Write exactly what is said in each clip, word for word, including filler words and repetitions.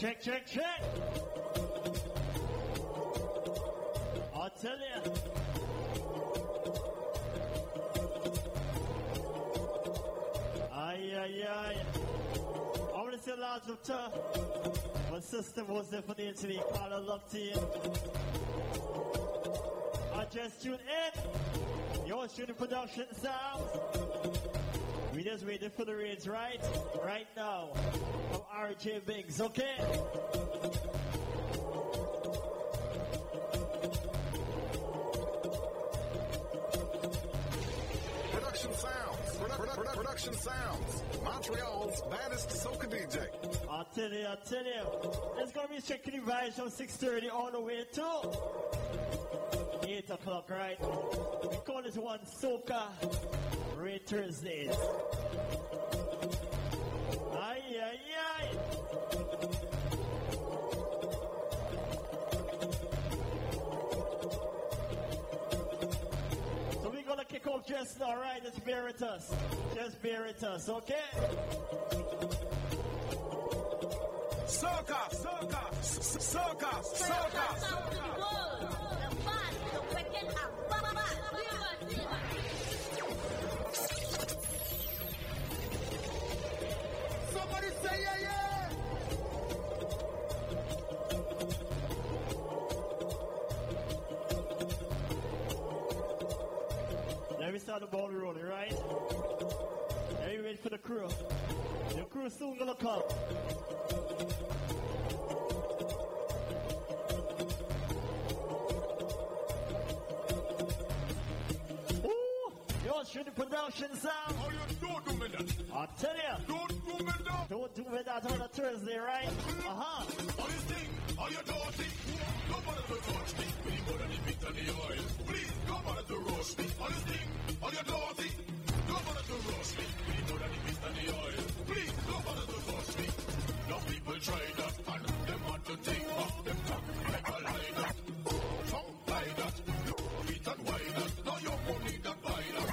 Check, check, check. I'll tell you. Aye, aye, aye. I want to say large up to my sister was there for the interview. Call her love team. I just tuned in. You're shooting production sounds. We just waiting for the raids, right? Right now. From R J Biggs, okay? Production sounds. Produ- produ- production sounds. Montreal's baddest soca D J. I'll tell you, I'll tell you. It's going to be checking the vibes from six thirty all the way to eight o'clock, right? We call this one Soca Raid Thursdays. Aye, aye, aye. So we're going to kick off just now, right? Just bear with us. Just bear with us, okay? Soca, soca, soca, soca, soca. Somebody say yeah, yeah. Let me start the ball rolling, right? Are you ready for the crew? The crew soon gonna come. Shoot the production sound. Oh, you don't do me that. I'll tell you. Don't do me that. Don't do me that on a Thursday, right? Uh-huh. On this thing, on your dirty. Nobody to touch me. We need more than the meat and the oil. Please, nobody to roast me. On this thing, on your dirty. Nobody to roast me. We need more than the meat and the oil. Please, nobody to touch me. No people try that and them want to take back them talk like a lie that. Some lie that. Feet and wide that. Now your money that buy that.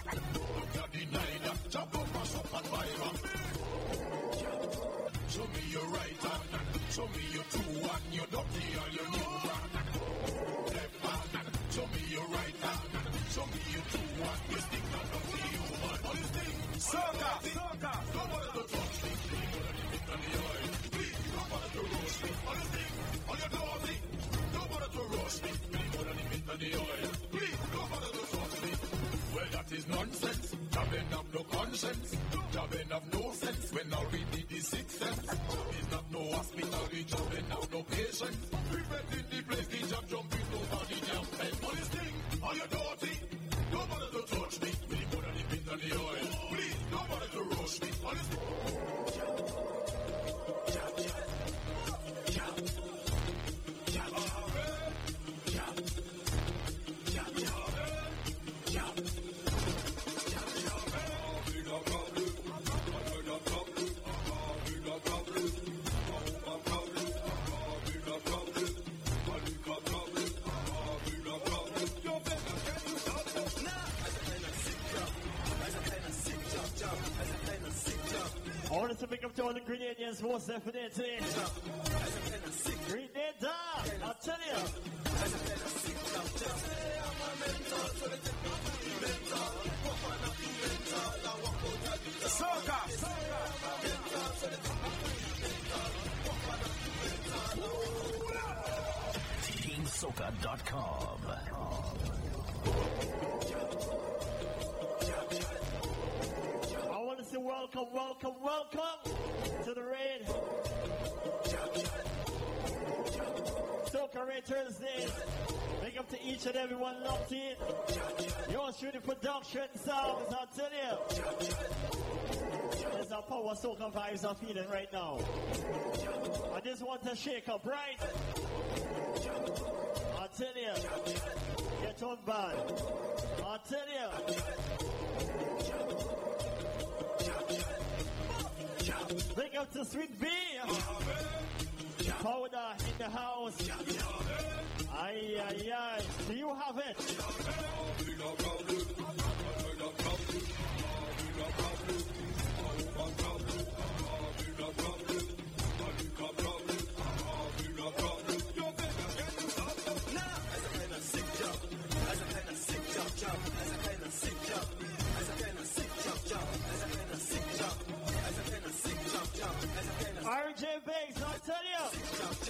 Show me your right hand, show me your true one, your dirty and your new one. Left hand, show me your right hand, show me your true one, your stick and dirty human. All these things, soca, soca, nobody to touch me. Nobody to oil, please, nobody to roast me. All these things, all your dirty, nobody to roast me. Nobody to meat and the oil, please, nobody to touch me. Well, that is nonsense. Jabin have no conscience. Jabin have no sense. When I read the, the sixth sense. Is not no hospital. The Jabin have no patience. Preventing the place. The jab jumping over the jam. And all this thing. Are you dirty? Nobody to touch me. We need more than the meat and the oil. Please, nobody to roast me. All this thing. Jab, jab, jab, jab, jab, jab, jab, jab, jab. I want to pick up to all the Grenadians, most definitely. Grenada, I'll tell you. Soca! Team Soca dot com. I want to say welcome, welcome, welcome to the raid. Soca Raid Thursdays. Big up to each and every one locked in. You're shooting production sounds, I'll tell you. There's a power Soca vibes I'm feeling right now. I just want to shake up, right? I'll tell you. Get on bad. I'll tell you. Big up to Sweet B. Powder in the house. Aye, aye, aye. Do you have it? R J Banks, I'll tell you.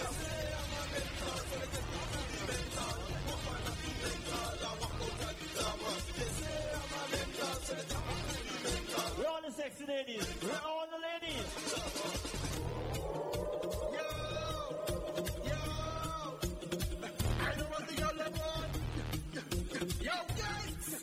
We're all the sexy ladies. We're all the ladies. I don't want the other one. Yo, guys.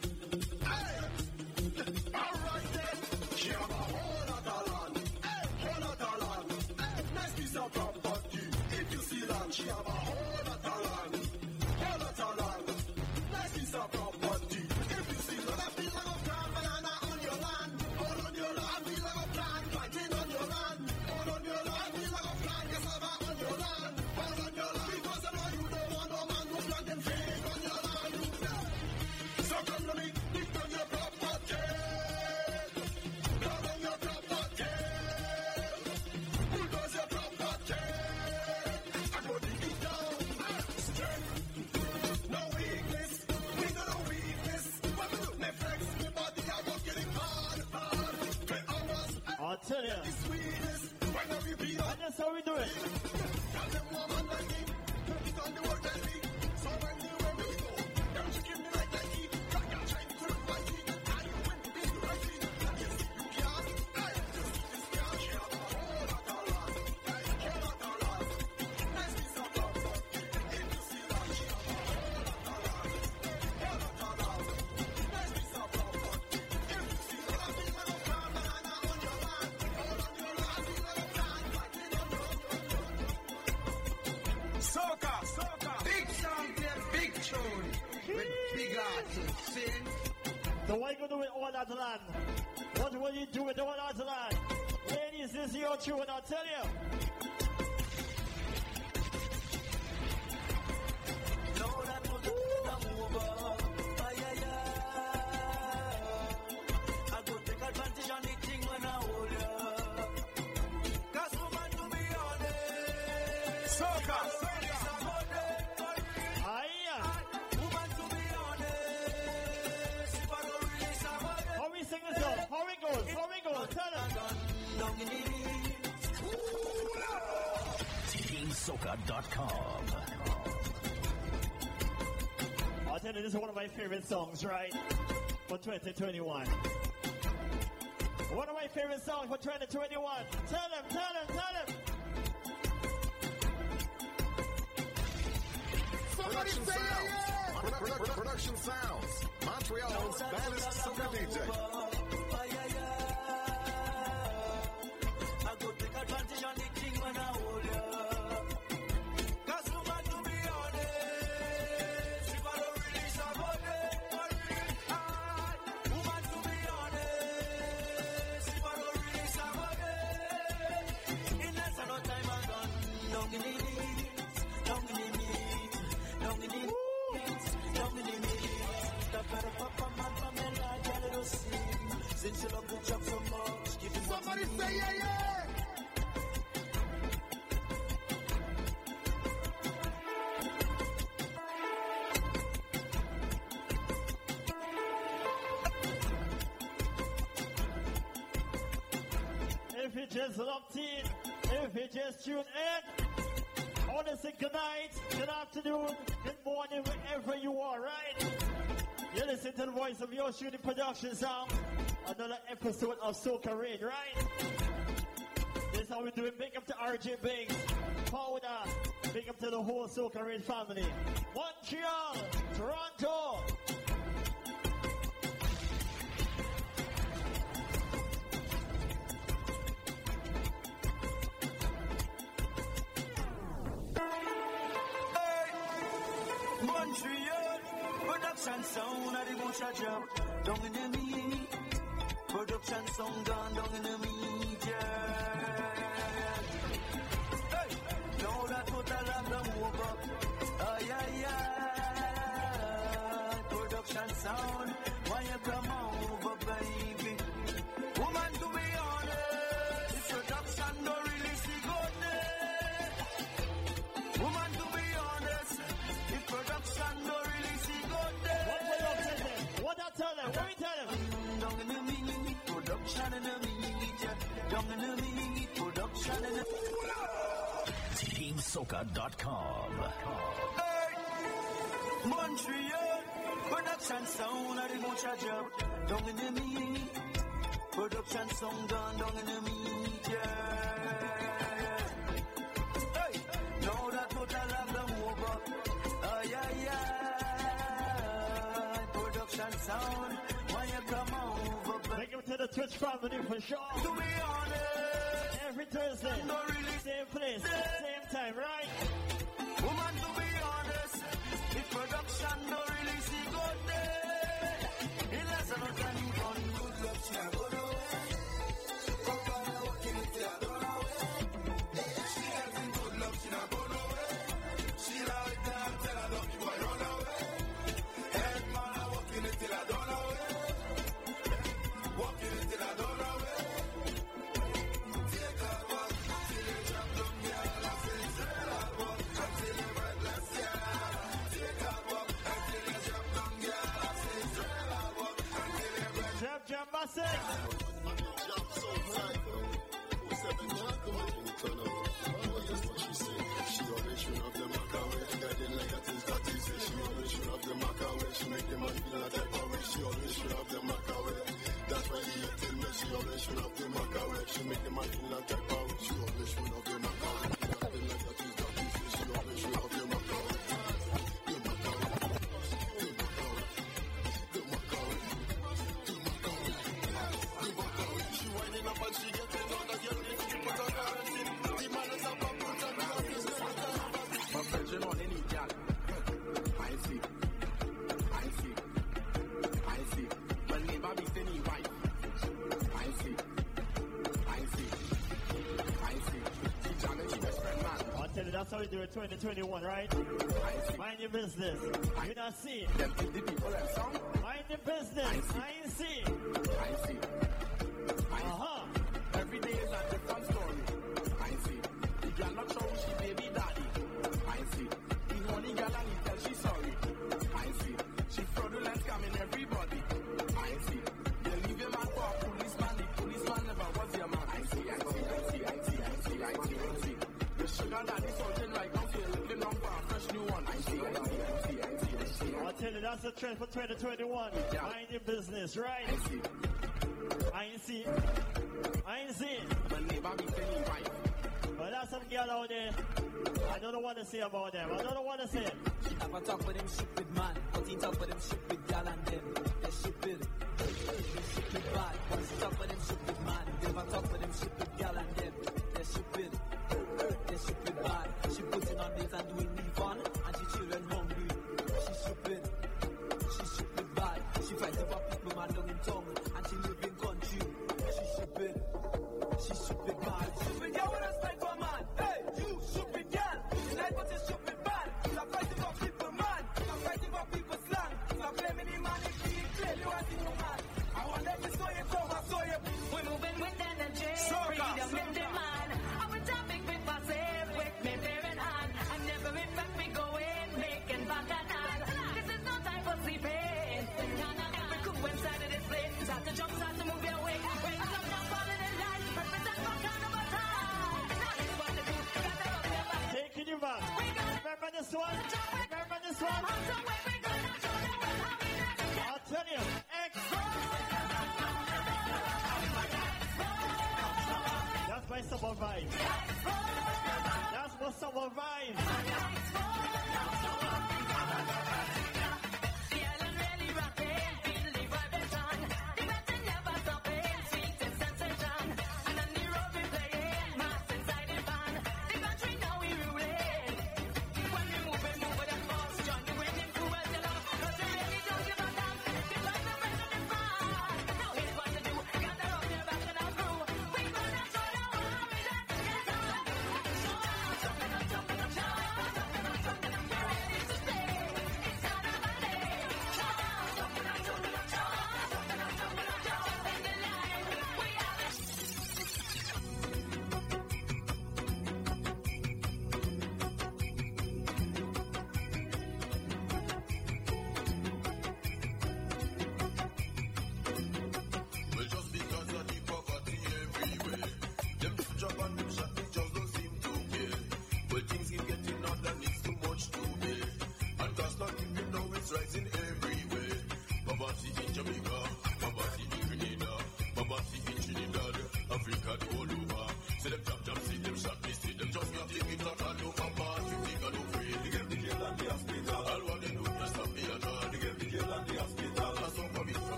Hey. All right then. She have a whole lot of land. Hey, whole lot of land. Hey, nice piece of property. If you see land, she have a whole lot of land. Whole lot of land. Nice piece of property. If you see land, I feel like a plant banana on your land. All on your land, I feel like a plant planting on your land. All on your land, I feel like a plant cassava on your land. All on your land, because I know you don't want no man who plant them fake on your land. So come to me, dig down your property. Come on your property. Bulldoze your property. I go dig it down. Strength. No weakness. We got no weakness. When we do Netflix, my body, I go get it hard, hard. Play hours. I'll tell you. The sweetest. When we beat up. And that's how we do it. Tell them woman like me. Put it on the work like me. So when you when we go, don't you give me like that heat. Like I'm trying to look like it. I win to be the right thing. Yes, you can. Hey, this girl, she have a whole lot of land. Hey, whole lot of land. Nice piece of property. If you see that, she have a whole lot of land. Whole lot of land. Nice piece of property. If you see that, I feel like a plant banana on your land. All on your land, I feel like a plant planting on your Soca, soca, big champion, big tune, with big artists, sing. So what you gonna do with all that land? What will you do with all that land? Ladies, this is your tune, I'll tell you. I go take advantage on the thing when I hold ya. 'Cause woman, to be honest, Soca, Aye. woman, to be honest, if I don't release a body, How we sing this song? How it goes? How it goes? Tell them. down in the knees. Team Soca dot com. I'll tell you, this is one of my favorite songs, right? For twenty twenty-one. One of my favorite songs for twenty twenty-one. Tell them, tell them, tell them. Production Sounds. Produ- produ- Production Sounds. Montreal's baddest soca D J. I go take advantage on the thing when I hold ya. 'Cause woman, to be honest, if I don't release a body, ah, woman, to be honest, if I don't release a body, in less than no time I gone down in the knees, down in the knees, down in the knees, down in the knees. The better papa man from the night, I don't see. Since you love the job so much, give him Somebody say yeah, yeah. If you just locked in, if you just tuned in, I want to say good night, good afternoon, good morning, wherever you are, right? You listen to the voice of your shooting production sound. Another episode of Soca Rain, right? This is how we do it. Big up to R J Banks, Powder. Big up to the whole Soca Rain family. Montreal, Toronto. Montreal, production sound at the bush a job. Down in the meat, production sound gone down in the meat, yeah. Hey, now that total have them over. Ay, ay, ay. Production sound, why you come over, baby? Woman, to be honest, if production don't release the goodness. Woman, to be honest, if production don't release the goodness. What will you tell them? What I tell them? What we tell them? Down in the meat, production in the meat, yeah. Down in the meat, soca dot com. Montreal, production sound of the Mocha job. Down in the meat, production sound done down in the meat, yeah. Hey, now that total of them over. Oh, yeah, yeah. Production sound, when you come over. Take him to the Twitch family for sure. To be honest, every Thursday, no really same place, same time, right? Woman, to be honest, if production no really see good day, it less than a time on good luck, she a go no way. Come on, I'm walking it till I don't know way. She having good luck, she not go no way. She like that, tell her don't you boy run away. Head man, I'm walking it till I don't know way. Walking it till I don't know way. Take her walk till you jump down, girl, I feel straight out walk until you right left, yeah. Take her walk until you jump down, girl, I feel straight out walk until you right. Jump, jump, massive. Jump so tight, though. Who said the man come up and turn up? Oh, that's what she said. She always shoot up the macaway. Got the negatives that he said. She always shoot up the macaway. She make the man feel like that power. She always shoot up the macaway. That's why he tell me she always shoot up the macaway. She make the man feel like that power. She always shoot up the macaway. Got the negatives that he said. She always shoot up the macaway. The macaway. The macaway. The macaway. The macaway. The macaway. She winding up and she getting on that young lady. She put her hands in. The man is up and put her hands in. My virgin on any gal. I see. I see. I see. My neighbor be singing right. I see. I see. I see. She challenge she best friend man. I'll tell you, that's how we do it twenty twenty-one, right? I see. Mind your business. You not see. Them think the people them song. Mind your business. I ain't see. I see. I see. Uh-huh. Every day is a different story. I see. The girl not show she baby daddy. I see. The only girl and he tell she sorry. I see. She fraudulent scamming everybody. I see. They leave your man for a policeman. The policeman never was your man. I see. I see. I see. I see. I see. I see. I see. The sugar daddy something right now. So you're looking down for a fresh new one. I see. I see. I see. I see. I see. I'll tell you, that's the trend for twenty twenty-one. Yeah. Mind your business, right? I see. I ain't see. I ain't see. My neighbor be singing right. But that's some girl out there. I don't know what to say about them. I don't know what to say. Never talk with them stupid man, but he talk with them stupid gal and them. They stupid. They stupid bad. Once he talk with them stupid man, never talk with them stupid gal and them. They stupid. They stupid bad. She putting on this and doing me fun, and she children hungry. She stupid. She stupid bad. She fighting for people man down in tongue, and she live in country. She stupid. She stupid bad. Stupid girl wanna spend for man. Hey, you stupid girl. You like what you stupid bad. Stop fighting for people man. Stop fighting for people's slang. Stop blaming the man if he clear you as in your man. I want them to saw you come, I saw you. We're moving with energy. Soca, Freedom in soca. demand. Our topic with myself, with me bare in hand. And never in fact we go in, making bacchanal. This is no time for sleeping. Every cook inside of this place. Start to jump, start to move your way. Wake up, now falling in line. Represent for carnival time. Now it's what to do. Got to rub your back. Taking you back. Remember this one? Remember this one? So where we gonna show them what how we like to get. I'll tell you. X. That's my summer vibe. That's my summer vibe. Feeling really rocking, feel the vibration. The better never stopping, sweet and sensation. And on the road we playing, mass inside the van. The country now we ruling. When we move, we move with that boss. John, you winning through us, you know. 'Cause you really don't give a damn. The vibration is fine. Now here's what to do. Gather up your back and our crew. We gonna show you how we like to get on.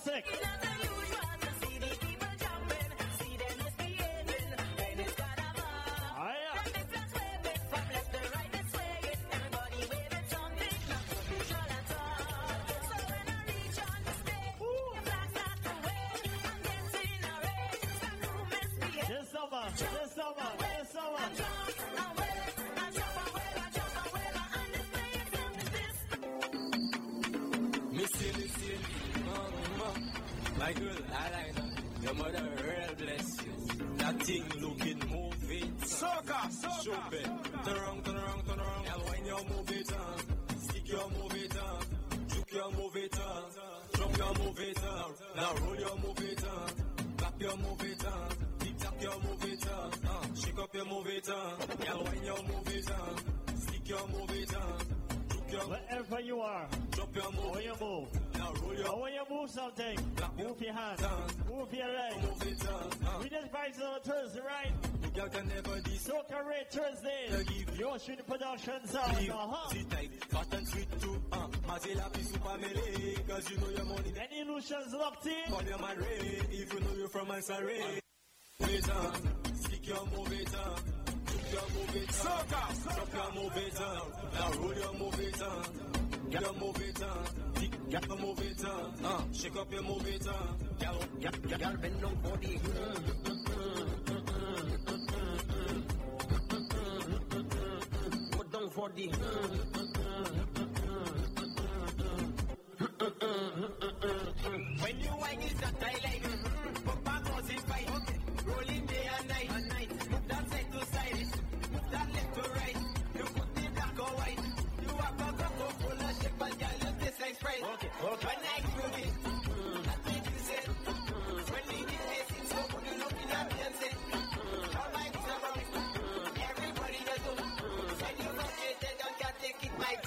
classic. Ah, yeah. This summer, this summer, this summer. Missy, Missy, mama, my girl, I like her. Your mother real bless you. That thing looking moving. Soca, soca. Show it. Turn around, turn around, turn around. Now when you move it on, stick your move it on, juke your move it on, jump your move it on. Now roll your move it on, clap your move it on, tick tap your move it on, uh, shake up your move it on. Now when you move it on, stick your move it on. Wherever you are, drop your move. when you move, now roll your. or when you move something, move your hand, move your leg. Move it on. We just vibes on a Thursday, right? You girl can never dis. Soca Red Thursday. You're shooting production sound. Uh-huh. Sit tight, fat and sweet too. Uh, Mazela be super melee, cause you know your money. Any illusions locked in? Call your man Ray, if you know you're from Mansare. Move it on, stick your move it on. Your move it on, drop your move it on, now roll your move it on, get your move it on, get your move it on, uh, shake up your move it on, y'all, y'all, y'all bend down for the, put down for the, when you wine is that I like, put back on the fight, rolling day and night, and night, move that side to side. That left to right, you put the black or white. You have a cup full of shit, but girl, you taste like Sprite. Okay, okay. When I prove it, that's what you said. When we did this, it's so good, you looking at me and say, all my things are wrong. Everybody does it. When you don't get it, don't get take it, Mike.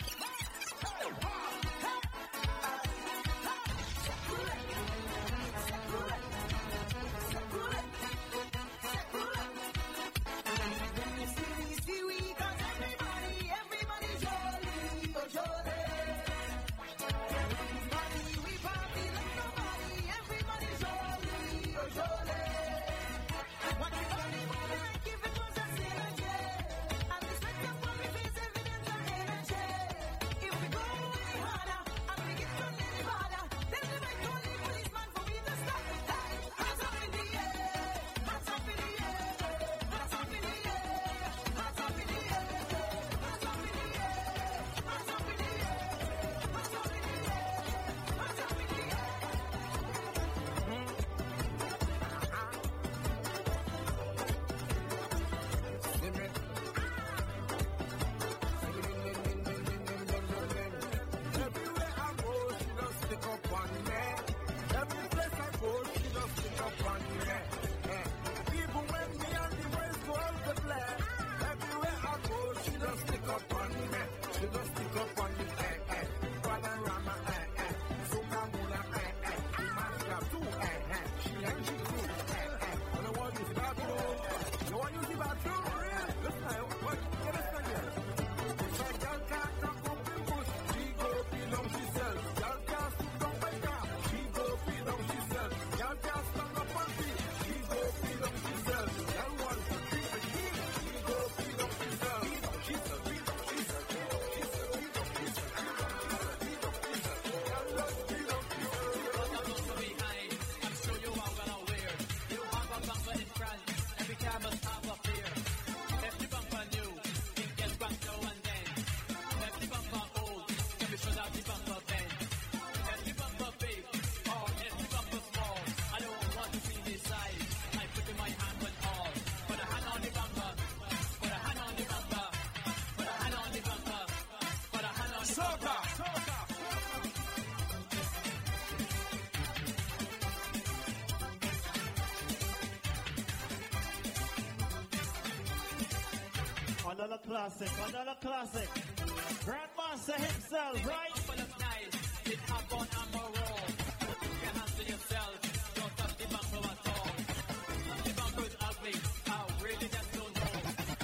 Another classic, another classic. Grandmaster himself, right? Full of nice, it have on amber roll. Put your hands to yourself, don't touch the bumper at all. The bumper's ugly, how really just don't know.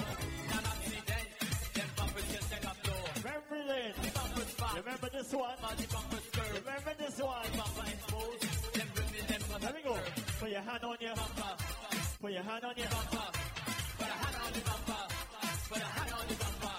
An accident, them bumpers just take a blow. Remember this. The bumper's fat, Remember this one. but the bumper's curved. Remember this one. The bumper exposed, your hand on your bumper. Put your hand on your bumper. Put a hand on your bumper. Put a hand on your bumper.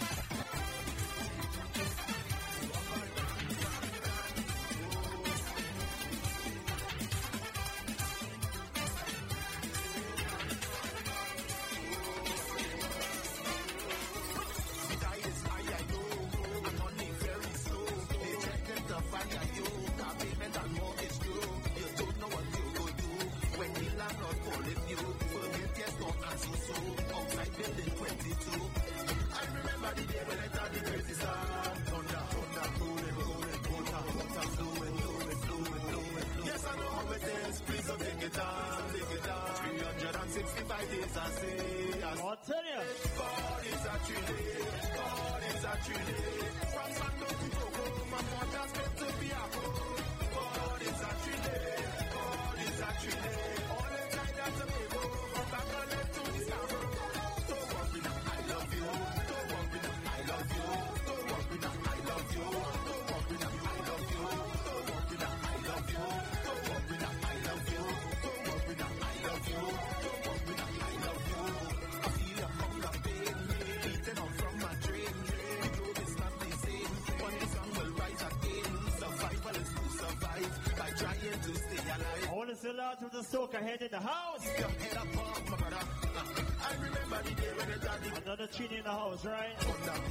sixty-five days I say, I I'll tell you. God is actually, God is actually, from Santo to Coco, my mother's meant to be a God is actually, God is actually, all the time that's a baby, from back on left to the summer. Don't worry now, I love you. Don't worry now, I love you. Don't worry now, I love you. Don't worry now, I love you. Don't worry now, I love you. Don't worry now, I love you. Don't worry now, I love you. The Lord of the Soca head in the house. I remember the day when the daddy another tune in the house, right? Yes,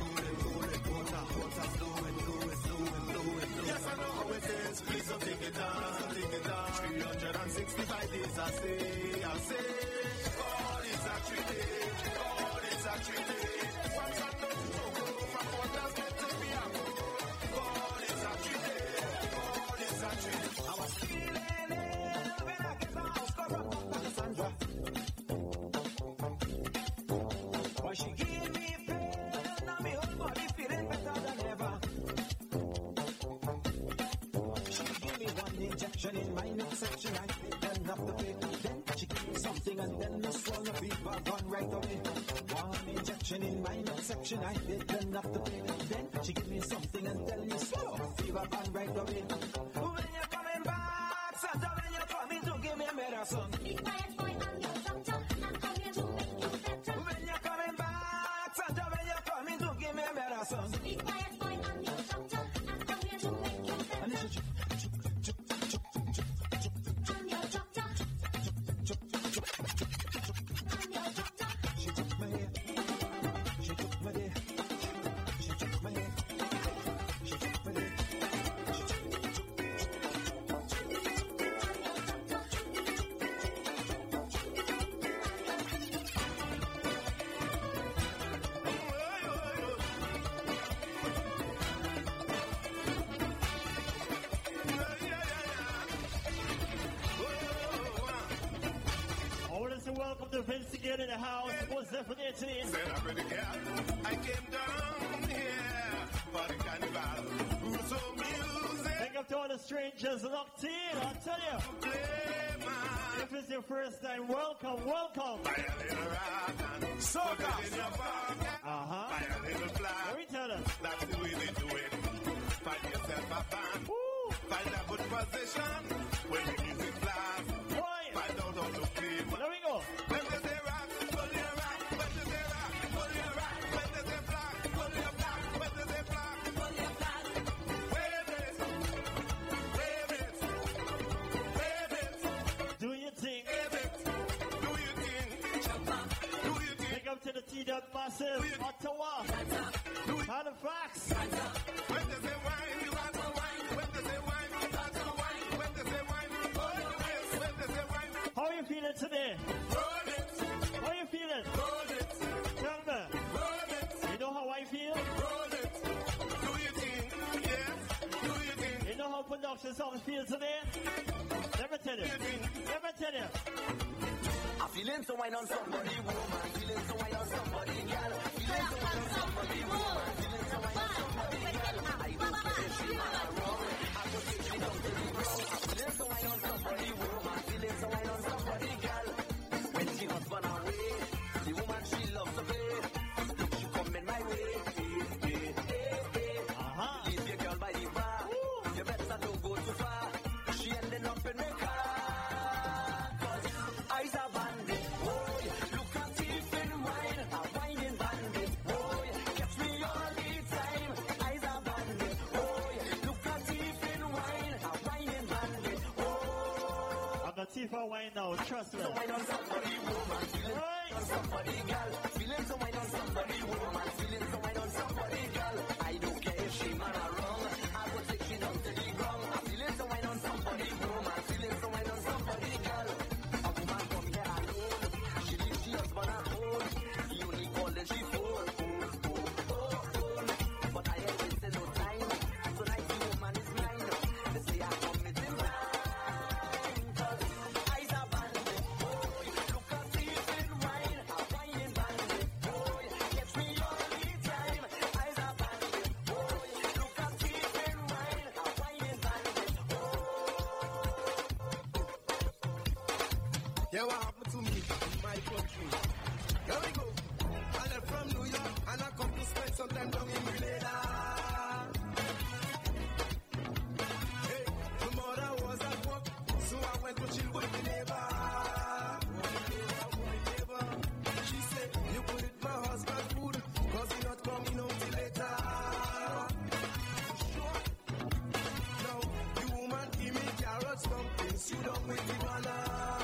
I know how it is. Please don't take it down, take it down. three hundred sixty-five days, I say, I say, God is actually, God is actually, from Santo to Togo, from Portland to Piaco. God is actually, God is actually. I was feeling it. Why she give me pain, now me whole body feeling better than ever. She give me one injection in my neck section, I then up the pain. Then she give me something and then the swallow fever gone right away. One injection in my neck section, I then up the pain. Then she give me something and then the swallow fever gone right away. When you're coming back, Santa, when you're coming to give me a medicine. Be quiet, boy, I'm your doctor. I'm coming to make you better. When you're coming back, Santa, when you're coming to give me a medicine. Be quiet, boy, I'm your doctor. I'm coming to make you better. And it's a I'm your doctor. I'm your doctor. She took my hair. She took my hair. She took my hair. She took my hair. Welcome to Vince again in the house. Most definitely. Celebrate girl, I came down here for the carnival. So music. Thank up to all the strangers locked in. I'll tell you. If it's your first time, welcome, welcome. Buy a little rock and soca in your pocket. Uh-huh. Buy a little flag. Let me tell us. That's the way they do it. Find yourself a band. Woo. Find a good position when the music blasts. Right. Find out how to play. There we go. When they say rock, pull your rock. When they say rock, pull your rock. When they say flag, pull your flag. When they say flag, pull your flag. Wave it, wave it, wave it. Do your thing. Wave it, do your thing. Do your thing. Pick up to the T-Dot Massive, Ottawa, Halifax. When they say wine, you got to wine. When they say wine, you got to wine. When they say wine, hold your waist. When they say wine, How are you feeling today? roll it, How are you feeling? roll it, Tell me. roll it, You know how I feel? roll it. Do your thing, yes, do your thing. You know how production songs feel today? Let me tell you. Let me tell you. I'm feeling so wine on somebody, woman. Feeling so wine on somebody, girl. Feeling so wine on somebody, woman. Feeling so wine on somebody, girl. I go to the street and I roll. I go to the street down to the ground. I'm feeling so wine on somebody, woman. Feeling so wine on somebody, girl. When she was run away, the woman she loves to play. She coming my way. Hey, hey, hey, hey. Uh-huh. Leave your girl by the bar. You better don't go too far. She ended up in my car. see if I wine now. Trust me. Wine on somebody, woman. Feeling Right. on somebody, girl. Feeling so wine on somebody, woman. Feeling so wine on somebody, girl. I don't care if she man or wrong. I will take she down to the ground. I'm feeling so wine on somebody, woman. Feeling so wine on somebody, girl. A woman come here alone. She leaves she husband at home. He only call and she phone. Oh, oh, oh, oh. But I ain't wasting no time. Tonight the woman is mine. They say I come with him blind. Cause eyes are bandit, boy. Look at teeth in wine. A whining bandit, boy. Gets me all the time. Eyes are bandit, boy. Look at teeth in wine. A whining bandit, boy. Yeah, what happened to me in my country? Here we go. I left from New York and I come to spend some time down in Grenada. Hey, my mother was at work, so I went to chill with my neighbor. My neighbor, she said, you could eat my husband's food, cause he not coming home till later. Sure. Now, the woman give me carrots, something, sit down with the banana.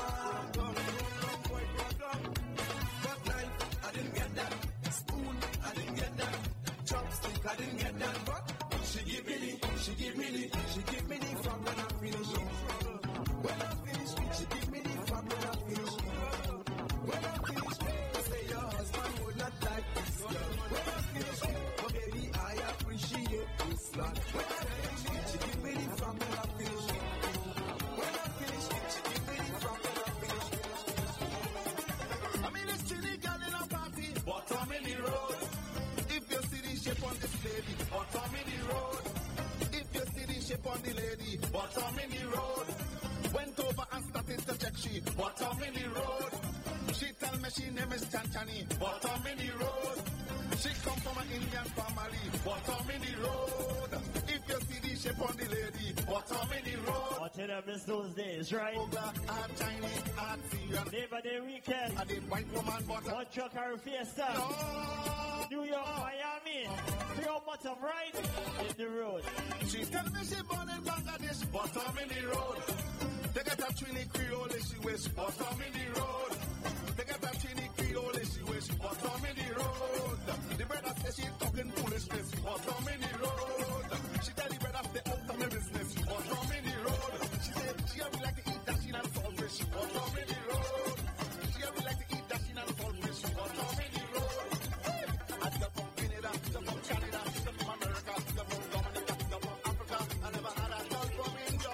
But knife, I didn't get that. Spoon, I didn't get that. Chopstick, I didn't get that. But she give me the, she give me the, she give me the fuck when I finish it. When I finish it, she give me the fuck when I finish it. When I finish it, I say your husband would not like this girl. When I finish it, but baby, I appreciate this lot. When I finish it, she give me the fuck when I finish it. When I finish it, she give me the fuck when I finish it. I mean, this chilly girl in a party, bottom in the road. If you see the shape on this lady, bottom in the road. If you see the shape on the lady, bottom in the road. Went over and started to check she, bottom in the road. She tell me she name is Chanchani, bottom in the road. She come from an Indian family, bottom in the road. If you see the shape on the lady, bottom in the road. I'll tell you, miss those days, right? Over, I'm Chinese, I'm Syrian. Labor Day weekend. I did white woman, but I One truck or fiesta. no. New York, Miami. Pure bottom right in the road. She tell me she born in Bangladesh, bottom in the road. They get a Trini Creole, she wish, bottom in the road. They get a Trini Creole, she wish, bottom in the road. The brother says she talking foolishness, bottom in the road. She tell the brother stay out of my business, bottom in the road. She said she would like to eat dashing and saltfish, bottom in the road. She would like to eat dashing and saltfish, bottom in the road. I come from Canada, come from Canada, come from America, come from Dominica, come from Africa. I never had a dog from India.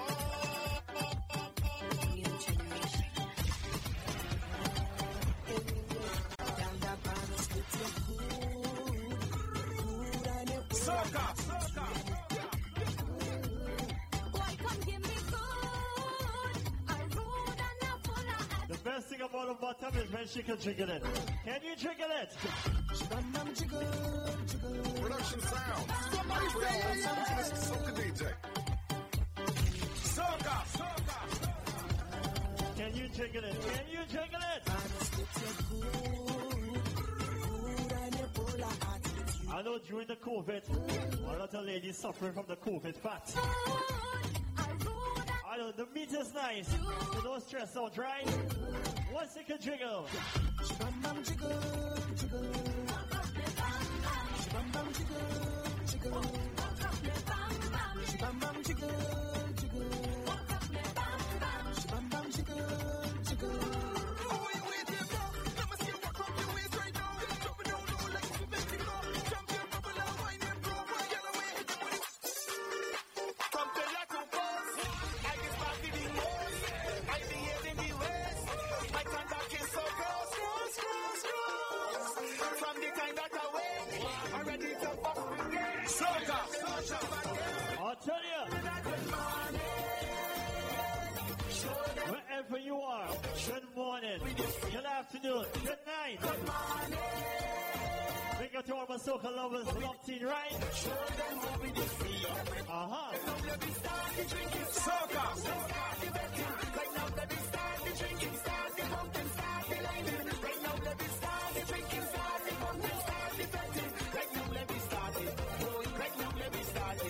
Soca, soca. The best thing about the bottom is when she can jiggle it. Can you jiggle it? Production sound. Somebody say yeah, yeah. Soca D J. Soca, soca. Can you jiggle it? Can you jiggle it? I know during the COVID, a lot of ladies suffering from the COVID fat. I know the meat is nice, so don't stress out, right? One second jiggle. I'll tell you, wherever you are, good morning, good afternoon, good night. Big up to all my soca lovers locked in, right? Uh-huh.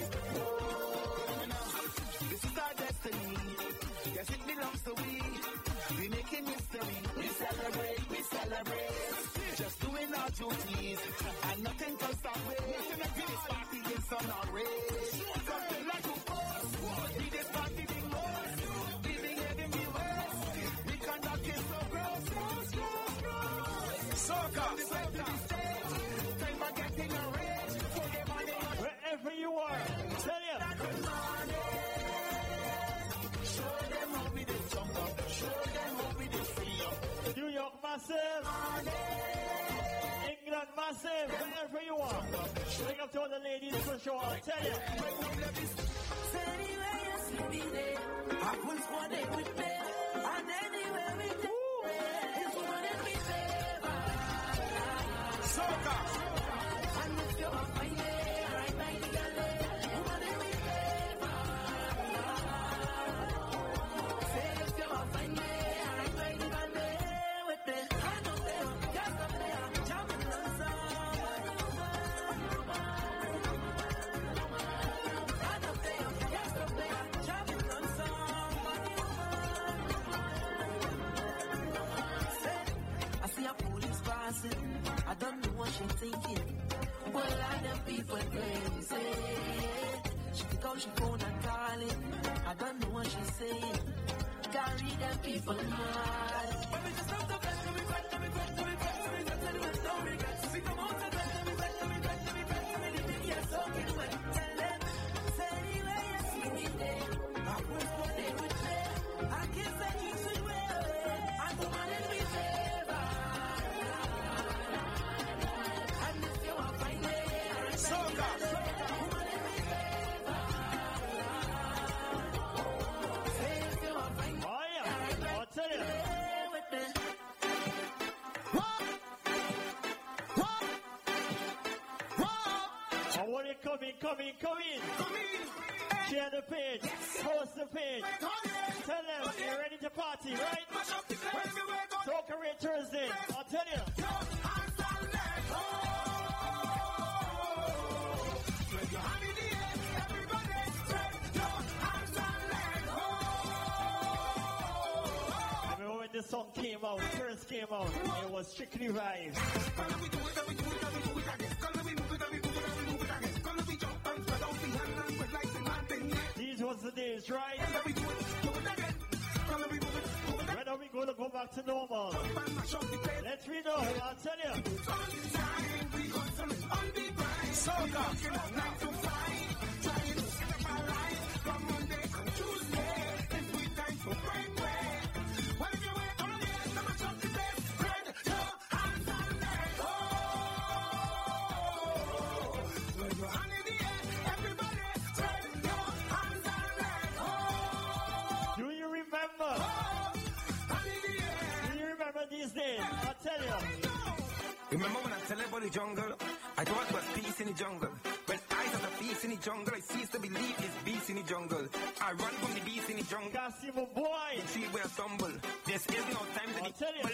This is our destiny. Yes, it belongs to we. breeze. And nothing can stop me. Listen to this party, yes, I'm not rage. Something like a force. Be this party, the most. Living here in the west. We conduct it so gross, gross, gross, gross. Soca. Time for getting a rage. Wherever you are, tell you. Show them how we did jump up. Show them how we did free up. New York massive. England massive. Wherever you are. Bring up to all the ladies for sure. I'll tell you. Anywhere you see me there, I was one day with me. And anywhere we go, it's one in me favor. Soca. And if you're a fine day, right by the galley, one in me favor. Say if you're a fine day, right by the galley, with the hand up there, just up there, jumping on some. Hand up there, just up there, jumping on some. Say, I see a police passing. I don't know what she's thinking. Well, I know people crazy. She pick out she phone and calling. I don't know what she's saying. Can't read them people mad. But we just have to bet, to regret, to regret, to regret, to regret, to regret, no regrets. We come out to bet, to regret, to regret, to regret, to regret, yes, okay, well, tell them. Say anywhere you see me there, I was one day with me. I kiss and kiss it well. I'm the one in me favor. And if you are fine there, Soca. woman in me favor. Say if you are fine Oh yeah. I'll tell you. there with me. I want you come in, come in, come in. Share the page. Post the page. Tell them you're ready to party, right? Soca Ray Thursday. I'll tell you. I remember when this song came out, first came out, it was strictly vibes. These was the days, right? When are we going to go back to normal? Let's read know, I'll tell you. Soca. Do you remember? Do you remember these days? I'll tell you. Remember when I tell about the jungle? I thought it was peace in the jungle. When I saw the peace in the jungle, I ceased to believe it's beast in the jungle. I run from the beast in the jungle. Casimo boy. Tree where I stumble. This is no time to I'll tell you.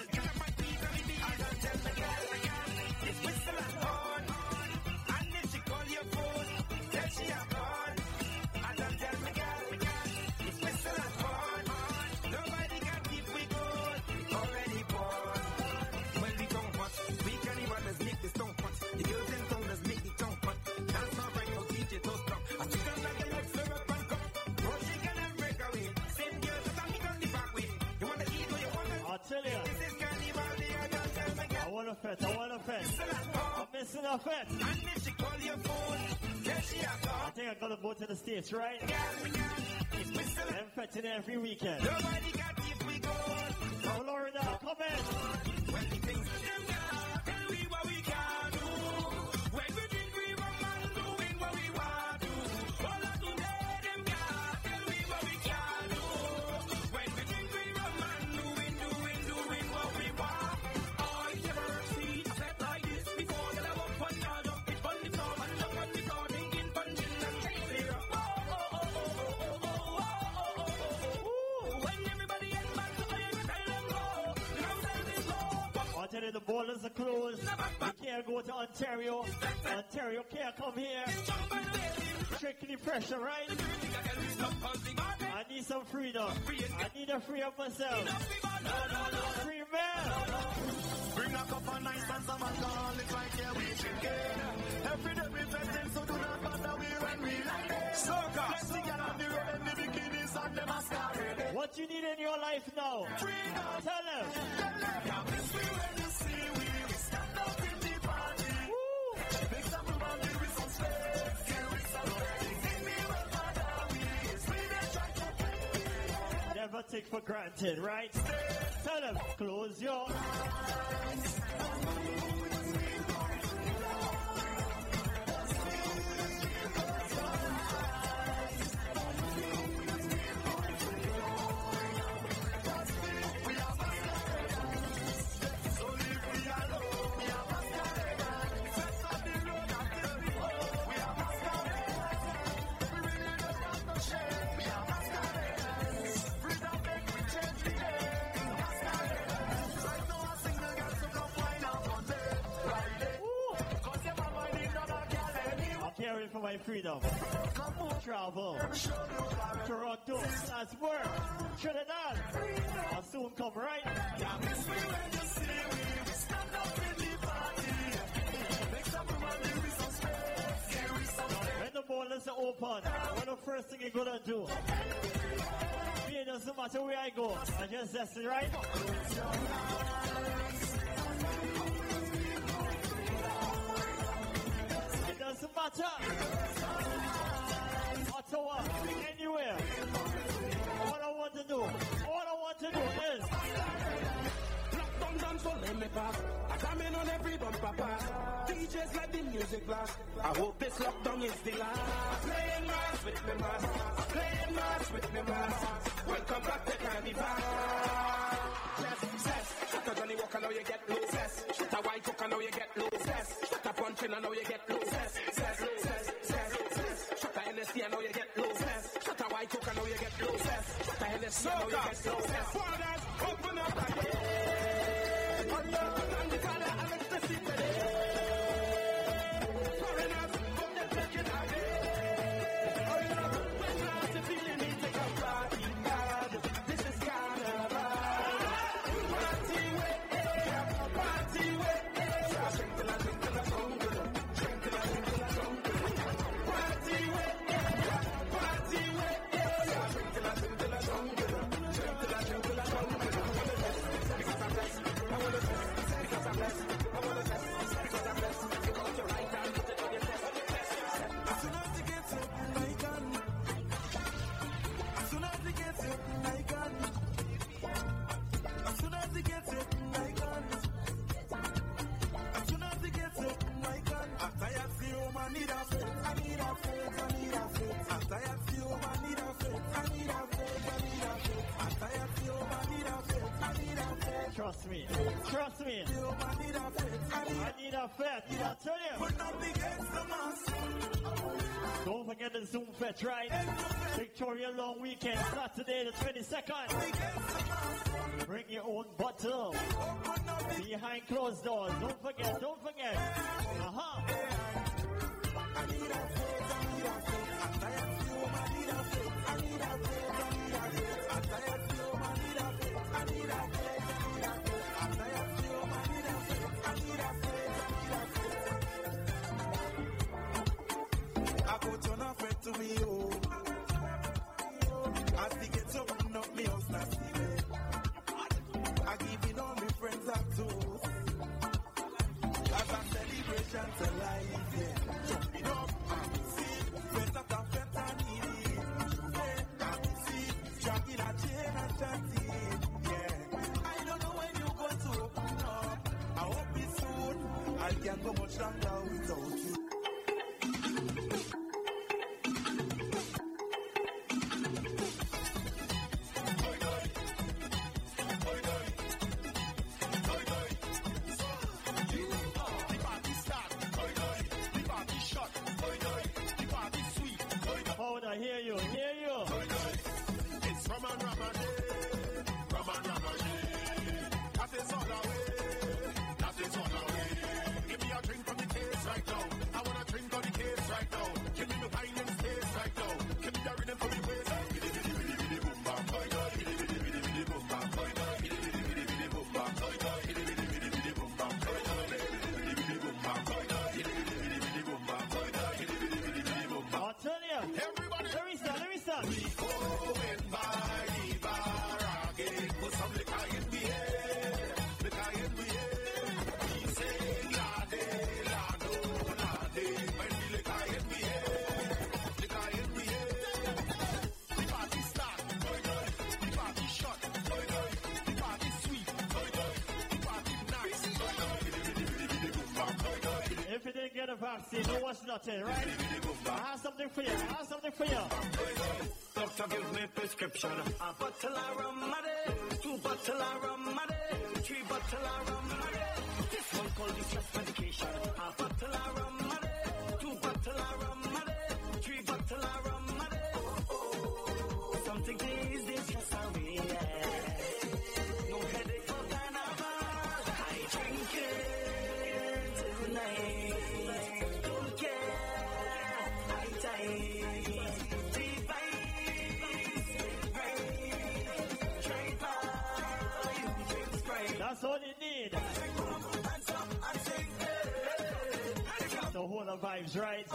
I don't tell the girl, the girl, it's whistle and horn. And if she call your phone, tell she a gone. I don't tell the girl, the girl, it's whistle and horn. Nobody can keep we good, already born. When we don't watch, we can even let's make this tongue punch. The girls in town, let's make the tongue punch. That's not right, no D J, don't stop. I think I'm like a next syrup and cup. But she cannot break away. Same girl, but I'm on the back way. You want to eat or you want to? I'll tell you. This is carnival, I don't tell the girl. I want a fet, I want a fet. I'm missing a fet. And if she call your phone, tell she a I call. think I'm gonna go to the States, right? It's whistle. I'm fetting every weekend. Nobody got if we go. Oh, Florida, come in. When the things them got, tell we what we can do. When we think we were man doing what we want to. All of today them got, tell we what we can do. When we think we were man doing, doing, doing what we want. I never see a set like this before. That I walk one yard up, it on the floor, and jump on the floor, thinking punching and chasing. Oh, oh, oh, oh, oh, oh, oh, oh, oh, oh, oh. When everybody gets back to where you tell them go. Now tell this go. I'll tell you the borders are closed. You can't go to Ontario. Ontario can't come here. Strictly pressure, right? I need some freedom. I need to free up myself. Free man. Bring a cup of nice and some alcohol. It's like yeah, we drinking. Every day we festing, so do not bother we when we like it. Soca. Let's sing it on the road and the bikinis and the masquerade. What you need in your life now? Freedom. Tell them. Yeah, miss me when you see we. We stand up in the party. Woo. Make some woman give me some space. Give me some space. Give me what mother we is. We dey try to play. Never take for granted, right? Tell them. Close your eyes. Caring for my freedom. Travel. Toronto. That's work. Trinidad. I'll soon come, right? Yeah, miss me when you see we. We stand up in the party. Make some woman give me some space. Give me some space. When the borders are open, what the first thing you're gonna do? Me, it doesn't matter where I go. I just that's it, right? It doesn't matter. Ottawa, anywhere. All I want to do, all I want to do is Lockdown dance for let me pass. I come in on every bumper pass. D Js let the music blast. I hope this lockdown is the last. Playing mass with me mass. Playing mass with me mass. Welcome back to Carnival. Yes, yes. Shut a Johnny Walker, now you get low. Yes. Shut a White Cook, now you get low. Yes. Shut a Punch, now you get low. Yes, yes, yes, yes, yes. Shut a N S C, now you get low. Yes. Shut a White Cook, now you get low. Yes. Shut a N S C, now you get low. Yes. Borders, open up again. And the color electricity. Foreigners, come and take it again. When last you feeling me, take a party card. This is Carnival. Party way, party way. Drink till I drink till I jungle. Drink till I drink till I jungle. Party way, party way. Drink till I drink till I jungle. Drink till I drink till I jungle. Because I'm blessed. I wanna test. Because I'm blessed. I wanna test. Because I'm blessed. You got your right hand, put it on your chest. As soon as you get it, I can. As soon as you get it, I can. As soon as you get it, I can. As soon as you get it, I can. After you see you, I need a faith. I need a faith. I need a faith. After you see you, I need a faith. I need a faith. I need a faith. After you see you, I need a faith. I need a faith. trust me. Trust me. You, I need a faith. I need I need a fete. I tell you. Put up against the mass. Don't forget the Zoom Fete, right? Victoria Long Weekend, Saturday the twenty-second. Bring your own bottle. Behind closed doors. Don't forget, don't forget. Uh-huh. I need a faith. I need a faith. After you see you, I need a faith. I need a faith. I need a faith. After you see you, I need a faith. I need a faith. I need a faith. After you see you, I need a faith. I need a faith. I need a faith. I put on a faith to me, oh. As the gates open up, me house not see me. I give it all my friends and toast. As a celebration to life, yeah. Jumping up and see, friends after friends and eating. Yeah, and see, dragging a chain and chatting. Yeah, I don't know when you're going to open up. I hope it's soon. I can't go much longer without you. Hold on, hear you, hear you. It's Raman Ramadan, Raman Ramadan. That is all away, that is all away. Give me a drink from the case right now. didn't get a vaccine, no watch nothing, right? I have something for you, I have something for you. Doctor give me prescription. A bottle of rum a day, two bottle of rum a day, three bottle of rum a day. This one called the stress medication. A bottle of rum a day, two bottle of rum a day, three bottle of rum a day. Something to ease this stress away. No headache for carnival. I drink it tonight. Don't care. I die. Deep That's all you need. The whole of vibes, right?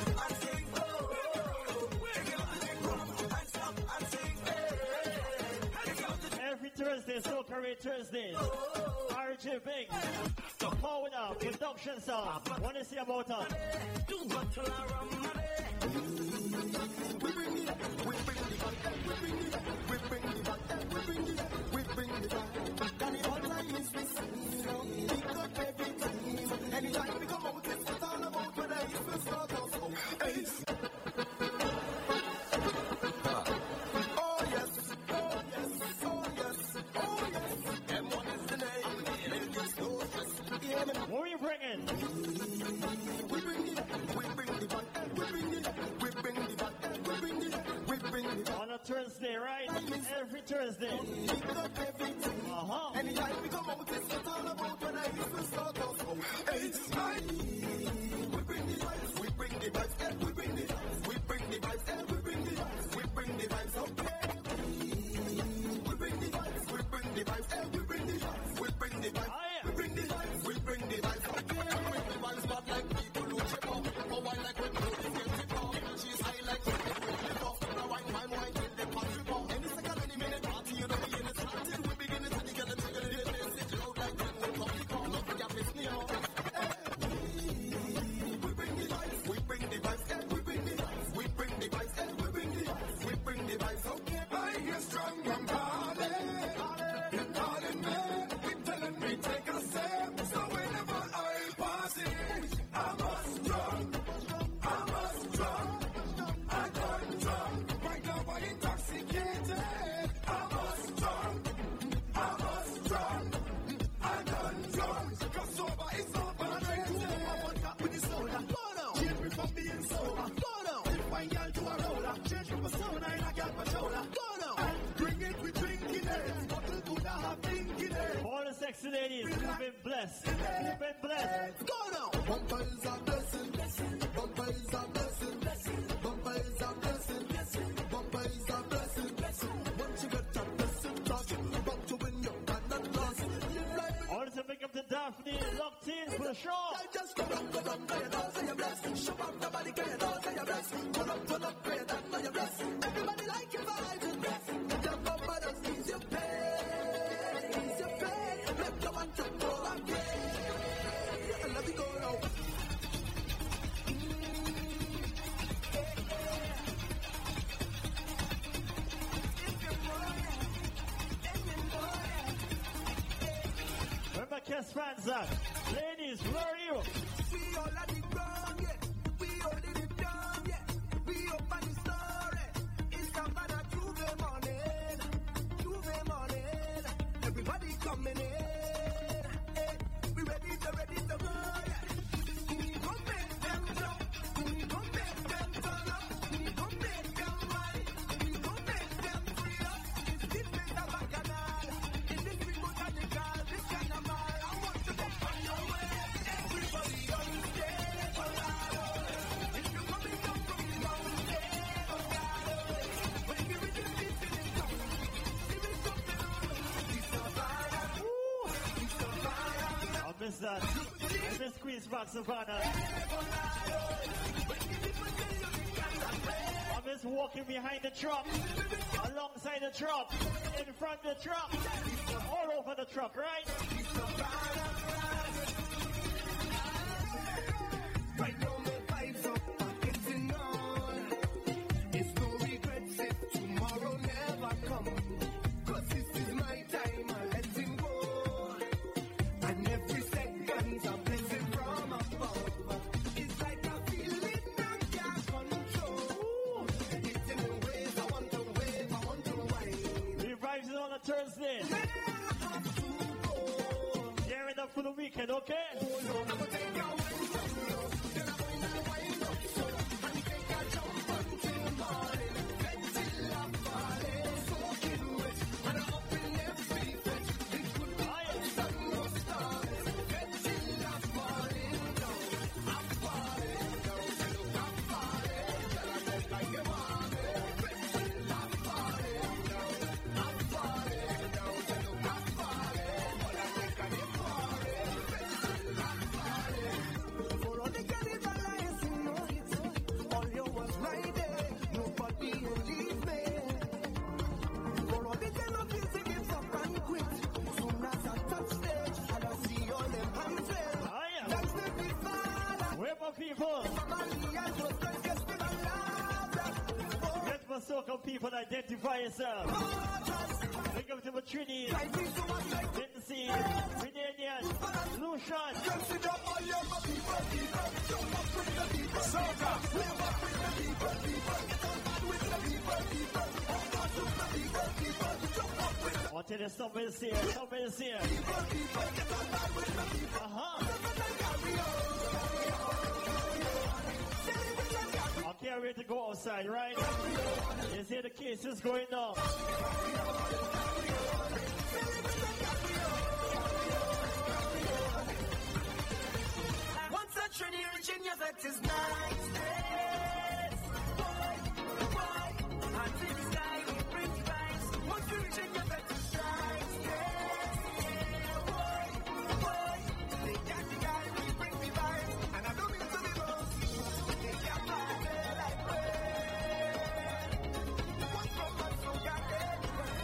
Every Thursday, Soca Ray Thursday. R J Big. Forward up, production song. What do you see about us? We bring it back, we bring it back, we bring it back, we bring it back, we bring it back, we bring it back. And the online is missing, you know, pick up every time. Anytime we come out, it's all about whether it's the start or so. Hey. Oh yes, oh yes, oh yes, oh yes. And what is the name? It is no stress. Yeah, man. What are you bringing? We bring it back, we bring it back, we bring it back, we bring it back. On a Thursday, right? Every Thursday. Uh-huh. Anytime we come out, it's all about when I used to start off. It's right. We bring the vibes, we bring the vibes, and we bring the vibes. We bring the vibes, and we bring the vibes. We bring the vibes, okay. We bring the vibes, we bring the vibes, and we bring the vibes. We bring the vibes, we bring the vibes, we bring the vibes, okay. We bring the vibes, but like people who trip up. Oh, I like when people get tip up. She's high like I'm white till the country pop. Any second, any minute, party, you know, we in it. Until we begin it, and you get it, you get it, you get it, loud like when we public call. Don't forget this, you know. We bring the vibes, we bring the vibes, and we bring the vibes. We bring the vibes, and we bring the vibes. We bring the vibes, okay. I hear strong from calling. You're calling me, keep telling me, take a step. So whenever I pass it, I must drunk. I must drunk. I got drunk. Right now I'm intoxicated. I was drunk. I was drunk. I got drunk. Cause sober is not my friend. I want that with the soda. Go down. Change me from being sober. Go down. If I yell to a roller. Change from a soda and I got my shoulder. Go down. Bring it, we drinking it. Bottle could I have thinking it. All the sexy ladies, you've been blessed. You've been blessed. Go down. Bumper is a blessing. Bumper is a blessing. Bumper is a blessing. Bumper is a blessing. Once you get a blessing, touch it. Back to win your man and glass. I want to pick up the Daphne, locked in for the show. Just go up, go up, play it all, say you're blessed. Show up the body, play it all, say you're blessed. Go up, go up, play it all, say you're blessed. Everybody like your vibes and blessed. Jump up, but don't ease your pain. Ease your pain. Let the one to go again. And let me go now. Remember Kes Fanzak. Ladies, where are you? We all at the ground, yeah. We all in it down, yeah. We open the story. It's about a Tuesday morning. Tuesday morning. Everybody coming in. Hey, we ready to ready to go, yeah. Come make them jump. Come make them turn up. Come make them wine. Come make them free up. This is a bacchanal. In this we botanical. This kind of mal. I want to get on your way. Everybody on stage, Colorado. If you're coming down from the mountain, Colorado. When you reach the beach in the town, see me something on. It's a fire. It's a fire. I miss that. I miss Queen's Park Savannah. I miss walking behind the truck, alongside the truck, in front of the truck, all over the truck, right? Right now my vibes up, I'm getting on. It's no regrets if tomorrow never come. Cause this is my time, I'm letting go. And every second's a blessing from above. It's Thursday. Gearing up for the weekend, okay? People, get for soca people, identify yourself. Think of the Trini, Lindsay, Renanian, Lucian. I'll tell you somebody's here, somebody's here. Uh-huh. I can't wait to go outside, right? You see the cases going on. Once a Trini rich in your vet is nice. Boy, boy, until the sky will bring price. Once you rich in your vet is nice. Boy, boy, they got the guy will bring me vibes. And I don't mean to be lost. They got party like bread. One from my soul got dead.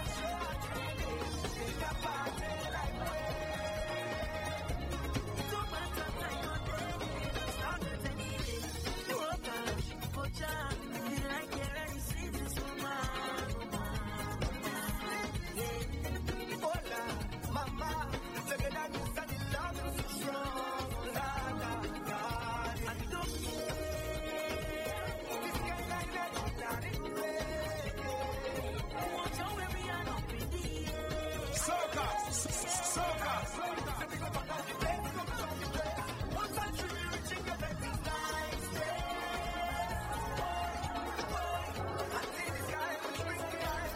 They got party like bread. Don't matter time or day. Start to tell me this. You are cash for job. Feel like you're very serious for man. Hola, mama. Together we stand in love and so strong. La, la, la. And don't care. This guy like that, not in red. Watch out where we are up in the air. Soca, soca, Once I truly reach in your bed, it's nice. I see this guy with risky eyes.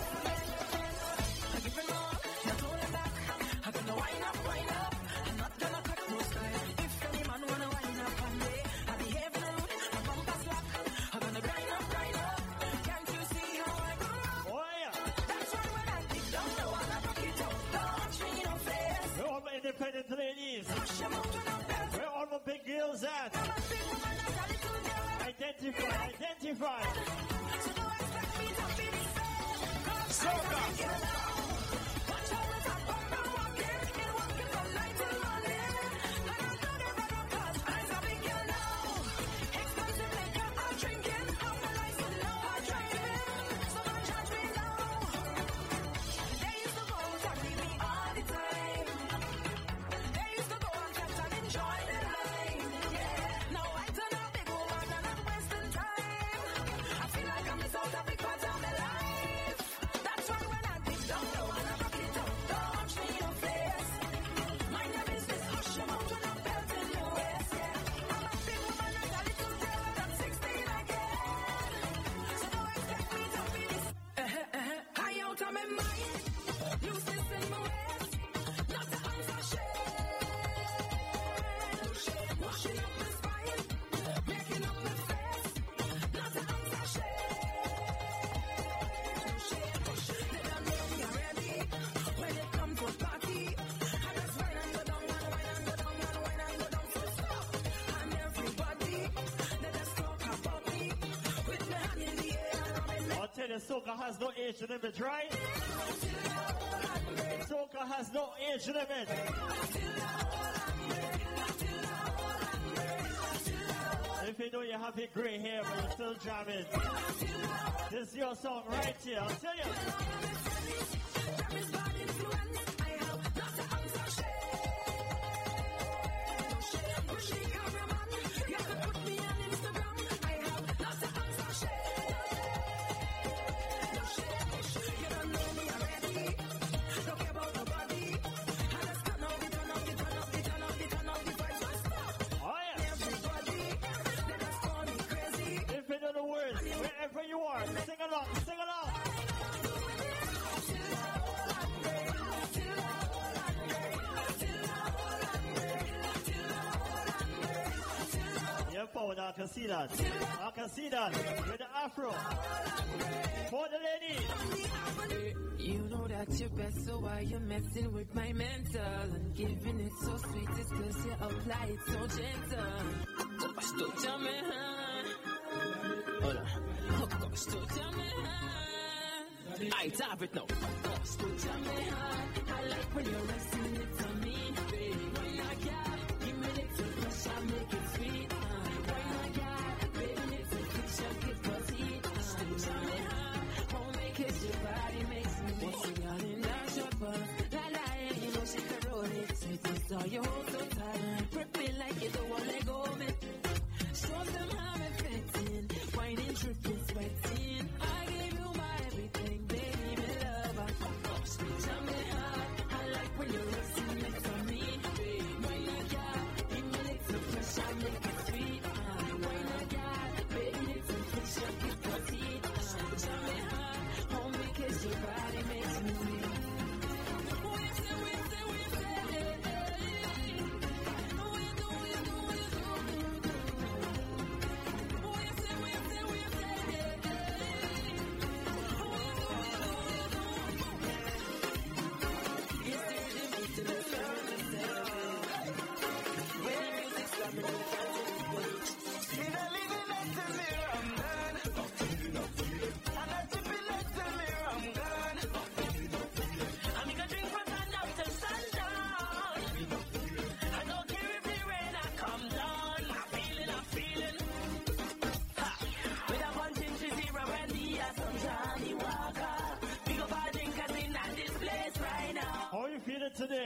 I give him all, not holding back. I'm gonna wind up, wind up. I'm not gonna cut no style. If any man wanna wind up on me, I behave rude, my bumper slack. I'm gonna grind up, grind up. Can't you see how I go? Oh, yeah. That's why when I dig down, I wanna rock it out. Don't treat no face. Where all my independent ladies? Push them out when I'm dead. Where all my big girls at? I'm a big woman, I got it to do. Identify, identify. So don't expect me to be the same. 'Cause I don't get along. Watch how we talk about the walking. And walking from night till morning. I don't know the rubber 'cause I'm a big girl now. Expensive liquor, I'm drinking. I'm a license, no, I'm driving. So don't judge me now. They used to go and talk with me all the time. They used to go and catch and enjoy the line. Yeah, now I turn a big woman and I'm wasting time. I feel like I'm missing out a big part of my life. That's why when I dig down, I wanna rock it out. Don't treat your face. Mind your business, hush your mouth when I'm belting your waist. Yeah, I'm a big woman and a little girl and I'm sixteen again. So don't expect me to be this. Uh-huh, uh-huh. I out of my mind. Useless in my ways. Not to answer shit. Washing up my spine. Making up my face. Not to answer shit. They don't know me already. When it comes to a party, I just wine and go down, and wine and go down, and wine and go down full stop. And everybody, they just talk about me. With my hand in the air, rubbing my I'll tell you, soca has no age limit, right? Soca has no age limit. If you know you have your gray hair, but you're still jamming, this is your song right here. I'll tell you. Grab his bad influence. I have not to answer shit. Pushy cameraman, you have to put me on Instagram. I have not to answer shit. You don't know me already. forward. I can see that. I can see that. With the afro. For the lady. You know that you're best, so why you messing with my mental? And giving it so sweet, it's cause you apply it so gentle. Gosh, don't tell me, huh? Hold on. Oh, gosh, don't tell me, huh? I tap it now. Gosh, don't tell me, huh? I like when you're resting it on me, baby. Why not, yeah? Give me little pressure, make it sweet, huh? Why not, yeah? Baby, it's a picture, give us heat, huh? Don't tell me, huh? Home make it your body makes me what's the girl in that shopper? La la, you know she can roll it. Say this all you hold so tight. Prep me like you don't want to let go of it. Show them how I'm fitting. Whining, tripping, sweating. I gave you my everything, baby, me love. I fuck sweet, tell me how. I like when you're resting next to me, baby. Why not, God? Give me little pressure, make it sweet. Why not, God? Baby, little pressure, give us heat. Tell me how. Home because your body makes me weak. Today.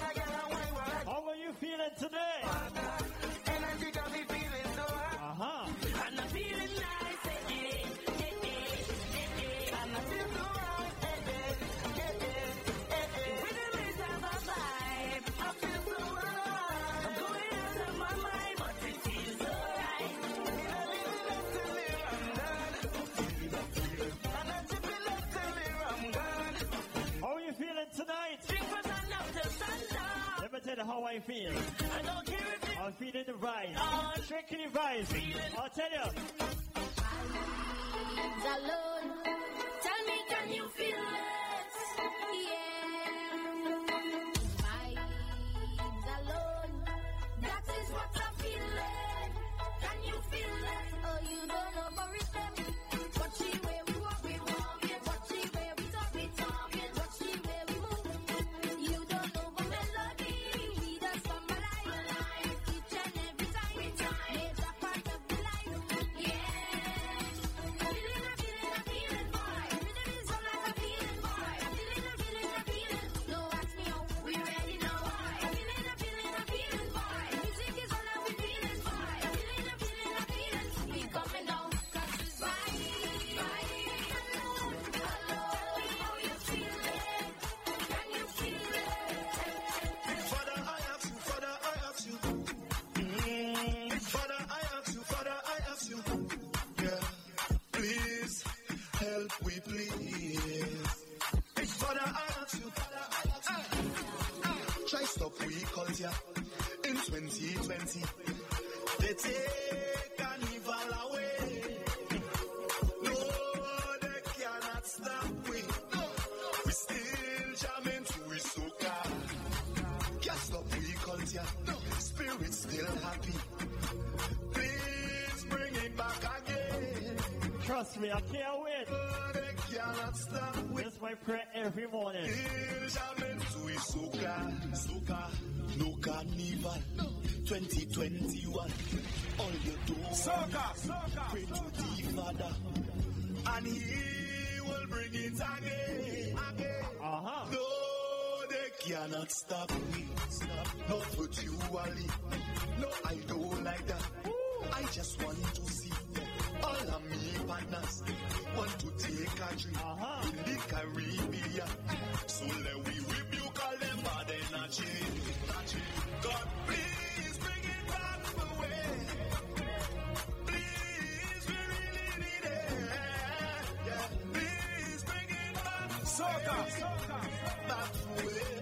How are you feeling today? Energy got me feeling so high. Uh-huh. And I'm feeling nice, eh, eh, eh, eh, eh, and I feel so right, eh, eh, eh, eh, eh, eh. With the rays of a vibe, I feel so right. I'm going out of my mind, but it feels so right. I live left till here I'm done. And I tip it left till here I'm gone. How are you feeling tonight? Let me tell you how I feel. I don't care if it I'm feeling the vibes. Oh. Strictly vibes. I'll tell you. Vibes alone. Tell me, can you feel it? Yeah. Vibes alone. That is what I'm feeling. Can you feel it? Oh, you don't know about rhythm. Watch the way we walk, we walk it. Watch the way we talk, we talk it. Watch the way we move. You don't know about melody. We just come alive. Each and every time. It's a part of the life. Yeah. Feeling, a feeling, a feeling, boy. Rhythm is all like a feeling, boy. Feeling, a feeling, a feeling. No, ask me how. We ready now, boy. Feeling, a feeling, a feeling, boy. Music is all that we feeling, boy. Feeling, a feeling, a feeling. We coming down. Cause it's right. Right. Alone. Alone. How you feeling? Can you feel it? Father, I ask you, Father, I ask you. Mm, Father, I ask you, Father, I ask you. Yeah, please help we please. Father, I ask you, Father, I ask you. Try stop we culture in twenty twenty. They take carnival away. No, they cannot stop we. We still jamming to we soca. Can't stop we culture. Spirit still happy. Please bring it back again. Trust me, I can't wait. No, they cannot stop we. That's my prayer every morning. Still jamming to we soca. Soca. No carnival. twenty twenty-one. All you do soca. Pray to the Father. And he will bring it again. Again. Uh-huh. No, they cannot stop me. Stop. Not virtually. No, I don't like that. I just want to see all of me partners want to take a trip Uh-huh. in the Caribbean. So let we rebuke all them bad energy. God, please bring it back away. Please, we really need it. Yeah, please bring it back. Soca, back away,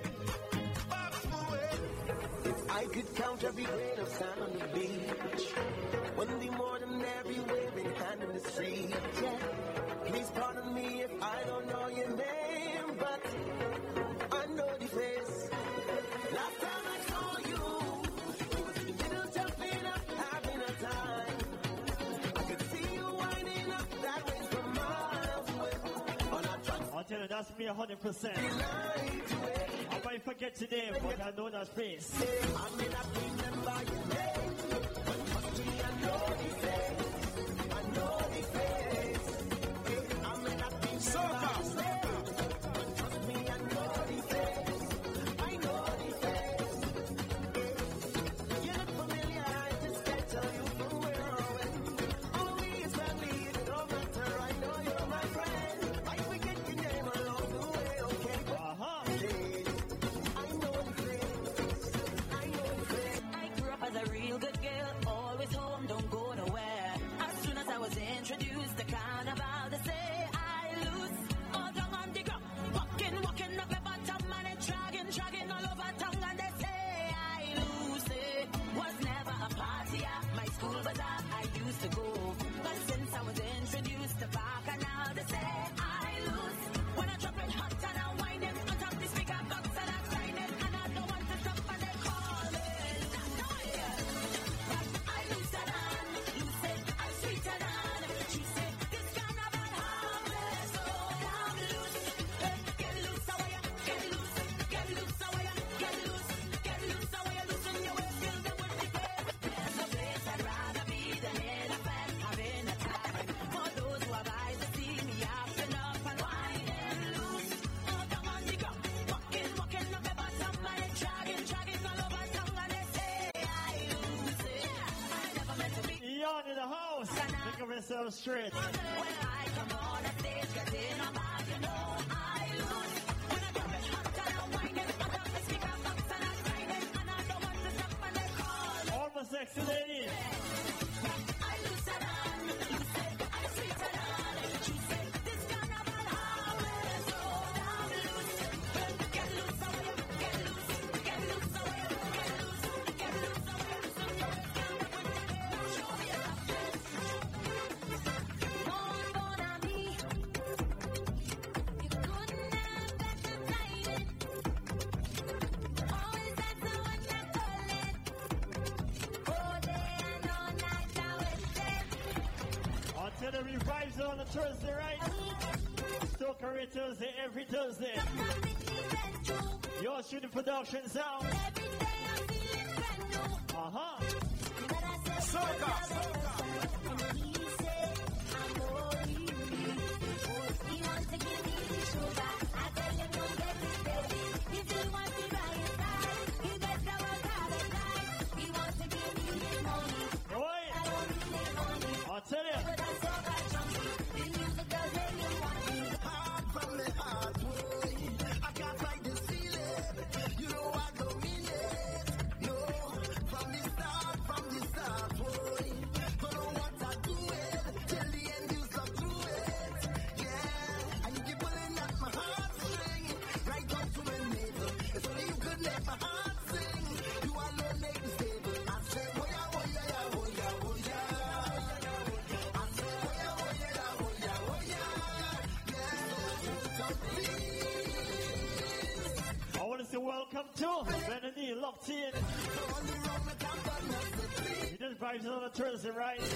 back away. I could count every grain of sand on the beach. When that's me one hundred percent. I might forget your name, but I know that face. I may not remember your name, but trust me, I know the face. I know the face. I may not remember your name, but trust me, I know the face. I know the face. You look familiar, I just can't tell you from where or when. Always family, it don't matter. I know you're my friend. I forget your name along the way, okay? Uh-huh. I know the face. I know the face. I grew up as a real good girl, always home, don't go nowhere. As soon as I was introduced to carnival, they say I lose all down on the ground. Walking, walking up the bottom and it's dragging, dragging all over tongue and they say I lose it. Was never a party at my school bazaar I used to go. But since I was introduced to Bacchanal, they say I lose. When I drop it hot and I wind it on top the speaker box and I sign it and I don't want to stop and they call it. No, yeah. But I lose that on, lose it, I'm sweeter than. She said, this carnival harvest, so I'm loose. Eh, Get loose, how are ya? Get loose, get loose, how are ya? Get loose, get loose, how are ya? Loosen your waist, fill them with the pain. There's no place I'd rather be than in a bed, having a time. For those who have eyes to see me acting up and winding loose. All down on the ground, walking, walking up the bottom and it's dragging, dragging all over tongue and they say I lose it. I never meant to be. Yawn in the house. Think of yourself straight. When I come on the stage, get in a bag, you know I lose. When I drop it hot and I wind it, I drop the speaker box and I sign it, and I don't want to stop and they call it. All my sexy ladies. I lose it on, lose it, I'm sweeter than. She said, this carnival harvest, so I'm loose. Get loose, how are you? Get loose, get loose, how are you? Get loose, get loose, how are you? So don't stand up with me. Show me your face. Bon, bon ami. You couldn't have better timed it. Always had someone to call it. All day and all night I went there. Until the revives on the Thursday, right? Still Career Thursday, every Thursday. You're shooting production sound. Every day I'm feeling brand new. Uh-huh. But I said, and he said, I'm only me. He wants to give me the sugar. I tell him, don't get it, baby. If you want to buy it right, he better work hard at night. He wants to give me the money. Right. I don't need money. I'll tell you. But I saw that junkie. The music does make me want me. Heart from the heart, boy. I can't fight this feeling. You know I don't mean it. No, from the start, from the start, boy. Don't know what I do it. Till the end you stop to it. Yeah, and you keep pulling at my heartstring. Right up to my navel. It's only you could make my heart sing. You alone make me stable. I say, oh yeah, oh yeah, yeah, oh yeah, oh yeah. I say, oh yeah, oh yeah, yeah, oh yeah, oh yeah. I want to say welcome to Benny locked in. You just vibes on a Thursday, right?